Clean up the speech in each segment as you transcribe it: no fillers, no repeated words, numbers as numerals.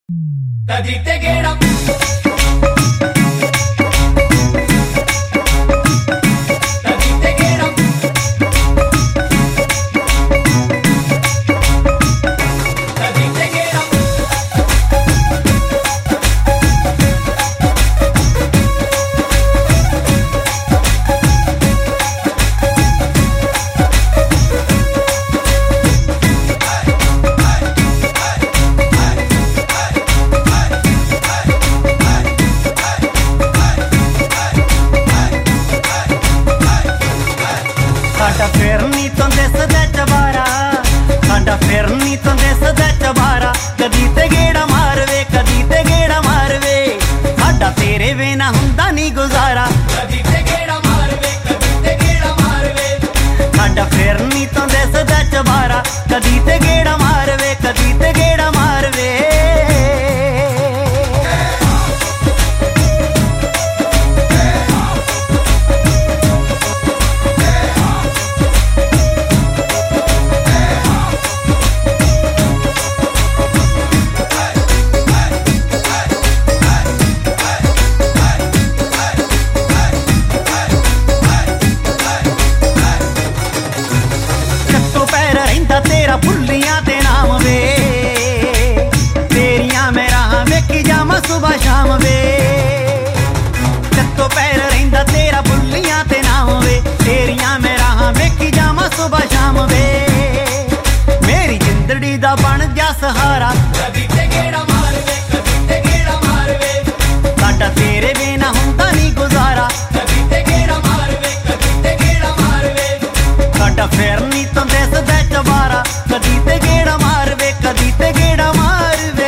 कदी ते गेड़ा साडा फिरनी तो दिसदा चबारा, साडा फिरनी तो दिसदा चबारा। कदी ते गेड़ा मारवे, कदी ते गेड़ा मारवे, साडा तेरे बिना हुंदा नी गुजारा। कदी ते गेड़ा मारवे, कदी ते गेड़ा मारवे, साडा फिरनी तो दिसदा चबारा। कदी ते गेड़ा मारवे, कदी ते गेड़ा मारवे। तेरा भुल्लियां ते नाम वे, तेरियां मैं राह वेखी जावां सुबह शाम वे। जत्तो पैर रहिंदा तेरा भुल्लियां ते नाम वे, तेरियां मैं राह वेखी जावां सुबह शाम वे। मेरी जिंदड़ी दा बन जा सहारा। कदी ते गेड़ा मारवे, कदी ते गेड़ा मारवे, साडा तेरे बिना हुंदा नी गुजारा। कदी ते गेड़ा मारवे, कदी ते गेड़ा मारवे, साडा फिरनी तो दिसदा चबारा। कदी ते गेड़ा मारवे, कदी ते गेड़ा मारवे।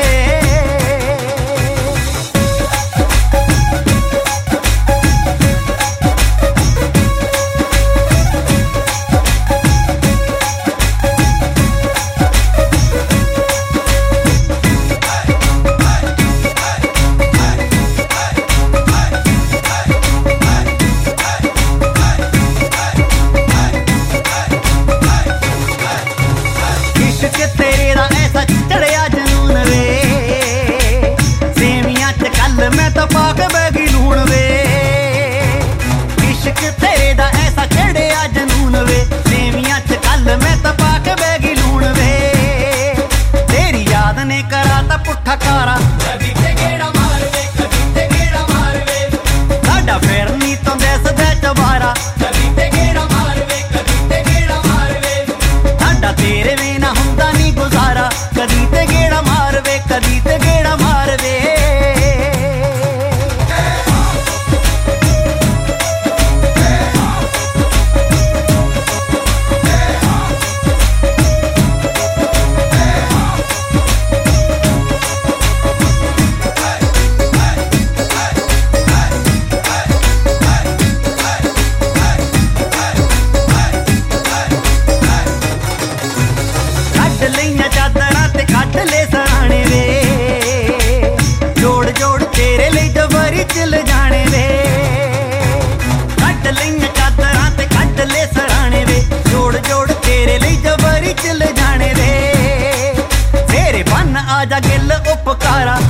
इश्क तेरे दा ऐसा चढ़िया जनून वे, सेवियां च कल मैं तो पाक बैगी लूण वे। इश्क तेरे दा ऐसा चढ़िया जनून वे, सेवियां च कल मैं तो पाक बैगी लूण वे। तेरी याद ने करा ता पुट्ठा कारा। कदी ते गेड़ा मारवे, कदी ते गेड़ा मारवे, साडा फिरनी तो दिसदा चबारा। कदी ते गेड़ा मारवे, कदी ते गेड़ा मारवे, साडा तेरे बिना हुंदा नी गुजारा। कदी ते गेड़ा मारवे, कदी ते गेड़ा मारवे। कड्ड लईयां चादरां ते कड्ड ले सराणे वे, जोड़ जोड़ तेरे लिए जबरी चल जाने वे। कड्ड लईयां चादरां ते कड्ड ले सराणे वे, जोड़ जोड़ तेरे लिए जबरी चल जाने वे। तेरे बन आजा गिल उपकारा।